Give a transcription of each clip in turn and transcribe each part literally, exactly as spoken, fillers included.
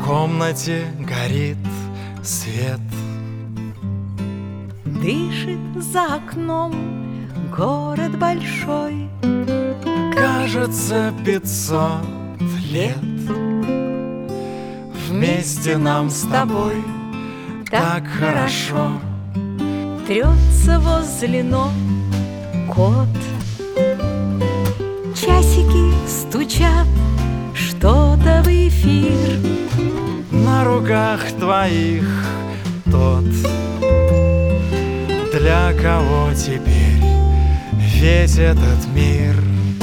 В комнате горит свет. Дышит за окном город большой. Кажется, пятьсот лет. Вместе нам с тобой так хорошо. Трется возле ног кот. Часики стучат что-то в эфир. На руках твоих тот, для кого теперь весь этот мир.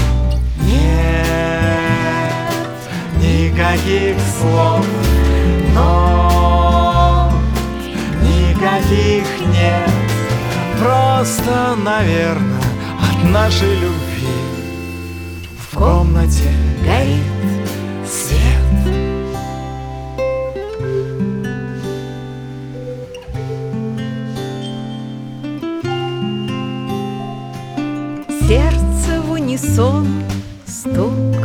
Нет никаких слов, но никаких нет. Просто, наверное, от нашей любви в комнате горит свет. Сердце в унисон стук,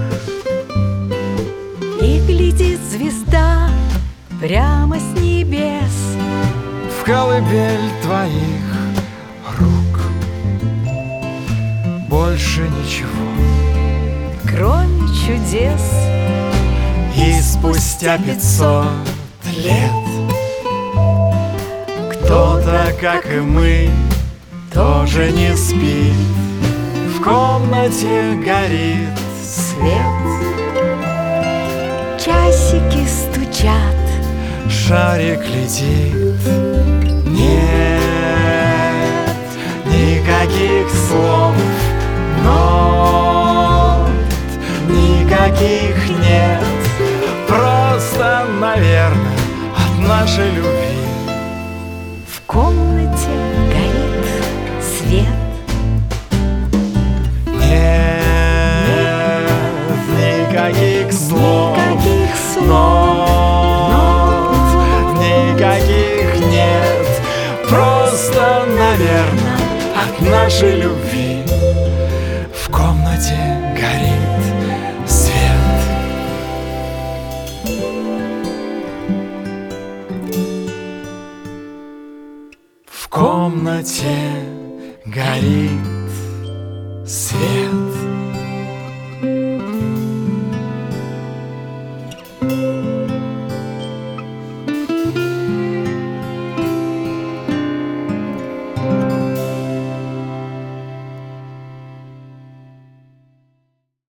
и глядит звезда прямо с небес. В колыбель твоих рук больше ничего, кроме чудес. И спустя пятьсот лет кто-то, как и мы, тоже не спит. В комнате горит свет. Часики стучат, шарик летит. Нет никаких слов, нот никаких нет. Просто, наверное, от нашей любви в комнате горит свет. Нет никаких слов, Никаких слов, нот никаких нет. Просто, наверное, от нашей любви в комнате горит свет. В комнате горит